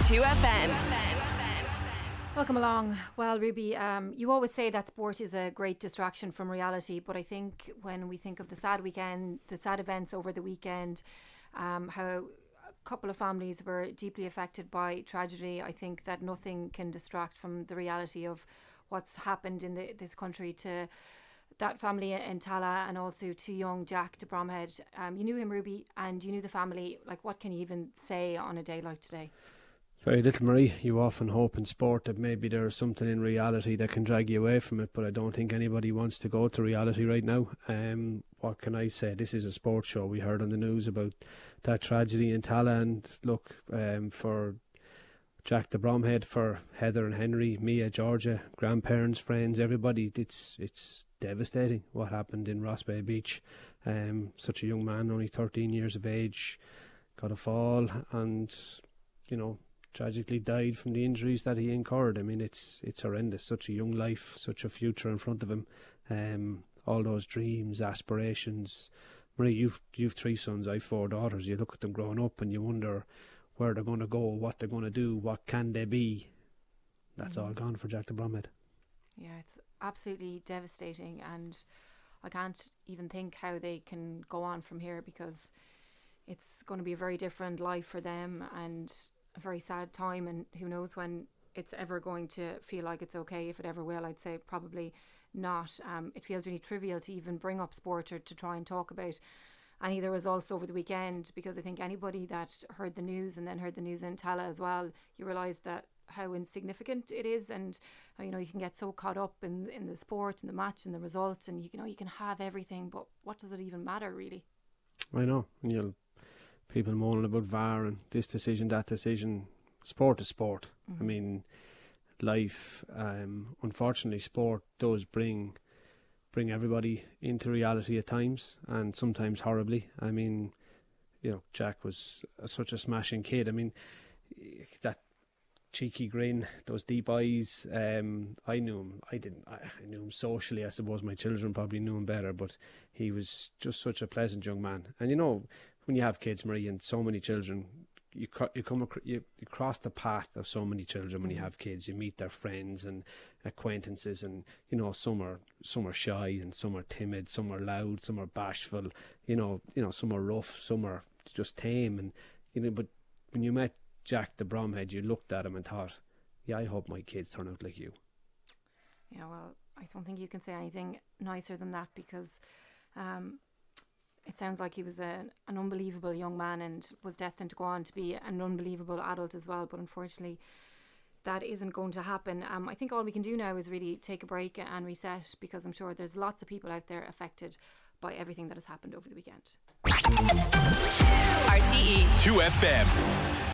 2FM. Welcome along. Well, Ruby, you always say that sport is a great distraction from reality, but I think when we think of the sad weekend, the sad events over the weekend, how a couple of families were deeply affected by tragedy, I think that nothing can distract from the reality of what's happened in this country to that family in Tala and also to young Jack de Bromhead. You knew him, Ruby, and you knew the family. Like, what can you even say on a day like today? Very little, Marie. You often hope in sport that maybe there's something in reality that can drag you away from it, but I don't think anybody wants to go to reality right now. What can I say? This is a sports show. We heard on the news about that tragedy in Tala, and look, for Jack de Bromhead, for Heather and Henry, Mia, Georgia, grandparents, friends, everybody, it's devastating what happened in Ross Bay Beach. Such a young man, only 13 years of age, got a fall and, tragically died from the injuries that he incurred. I mean, it's horrendous. Such a young life, such a future in front of him. All those dreams, aspirations. Marie, you've 3 sons, I've 4 daughters. You look at them growing up and you wonder where they're going to go, what they're going to do, what can they be. That's all gone for Jack de Bromhead. Yeah, it's absolutely devastating, and I can't even think how they can go on from here, because it's going to be a very different life for them and a very sad time, and who knows when it's ever going to feel like it's okay, if it ever will. I'd say probably not. It feels really trivial to even bring up sport or to try and talk about any of the results over the weekend, because I think anybody that heard the news and then heard the news in Tala as well, you realise that how insignificant it is, and how, you can get so caught up in the sport and the match and the results, and you can have everything, but what does it even matter, really? I know, and people moaning about VAR and this decision, that decision. Sport is sport. I mean, life, unfortunately, sport does bring everybody into reality at times, and sometimes horribly. I mean, Jack was such a smashing kid. I mean, that cheeky grin, those deep eyes. I knew him. I knew him socially. I suppose my children probably knew him better, but he was just such a pleasant young man. And when you have kids, Marie, and so many children, you cross the path of so many children when you have kids. You meet their friends and acquaintances, and some are shy and some are timid, some are loud, some are bashful. Some are rough, some are just tame, and but when you met Jack de Bromhead, you looked at him and thought, yeah, I hope my kids turn out like you. Yeah, well, I don't think you can say anything nicer than that, because it sounds like he was an unbelievable young man and was destined to go on to be an unbelievable adult as well. But unfortunately, that isn't going to happen. I think all we can do now is really take a break and reset, because I'm sure there's lots of people out there affected by everything that has happened over the weekend. RTE 2FM.